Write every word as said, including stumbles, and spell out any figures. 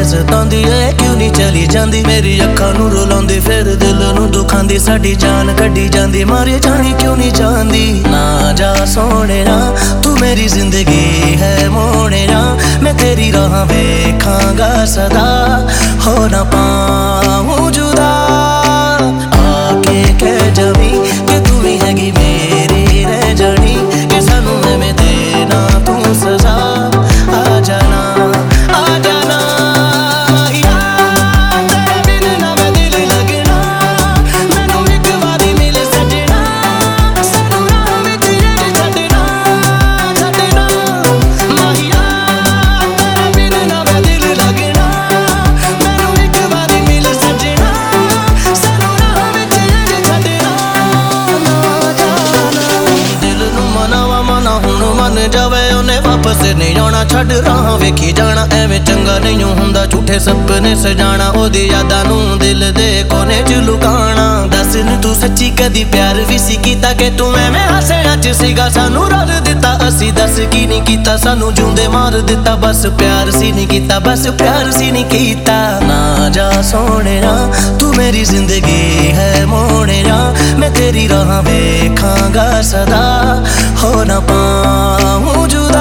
सतांदी ऐ क्यों नहीं चली जांदी मेरी अखां नूं रुलांदी फिर दिल नूं दुखांदी साडी जान कड्डी जांदी मारे जानी क्यों नहीं जांदी ना जा सोहणिया तू मेरी जिंदगी है मोहणिया मैं तेरी राह वेखांगा सदा हो ना पाऊं जुदा आके कह जावी कि तू ही हैगी मेरी रह जानी कि सानू एवें देना तू सजा आ जाना आ जाना यार तेरे बिन ना मैं दिल लगना मैनू एक वारी मिल सजना सानू राह विच इंज छड्डना छड्डना माहिया तेरे बिन ना मैं दिल लगना मैनू एक वारी मिल सजना सानू राह विच इंज छड्डना ना जाना दिल नू मनावा मना हुण मन जावे ओने वापस नहीं आना छड्ड राह वेखी जाना एवें चंगा नहीं हुंदा झूठे सपने सजाना ओदी यादां नू दिल दे कोने च लुकाना दस नी तू सच्ची कदी प्यार भी सी कीता कि तू एवें हासियां च सीगा सानू रल दिता असी दस की नहीं कीता सानू जूंदे मार दिता बस प्यार सी नहीं कीता बस प्यार सी नहीं कीता ना जा सोहणिया तू मेरी जिंदगी है मोहणिया मैं तेरी राह वेखांगा सदा हो ना पाऊं जुदा